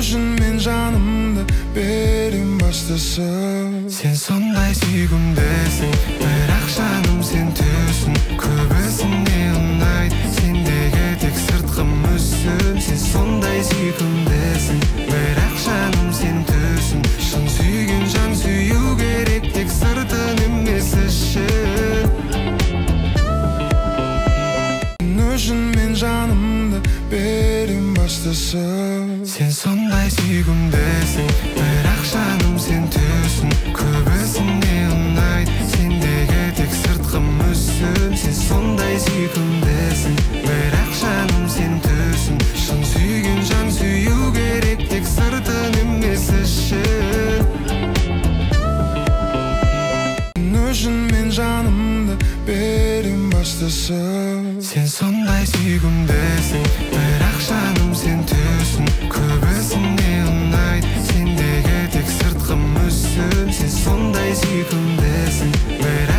үшін мен жанымды берем бастасам. Сен сондай сүйкімдісің, бірақ жаным сен түсін. Көбісіне ұнайды сендегі тек сыртқы мүсін. Сен сондай сүйкімдісің, бірақ жаным сен түсін. Шын сүйген жан сүю керек, тек сыртын емес ішін. Үшін мен жанымды берем бастасам. Сен сондай сүйкімдісің, бірақ жаным сен түсін. Көбісіне ұнайды сендегі тек сыртқы мүсін. Сен сондай сүйкімдісің, бірақ жаным сен түсін. Шын сүйген жан сүю керек, тек сыртын емес ішін. Үшін мен жанымды берем бастасам. Сен сондай сүйкімдісің, бірақ жаным сен түсін. Көбісіне ұнайды сендегі тек сыртқы мүсін. Сен сондай сүйкімдісің, бірақ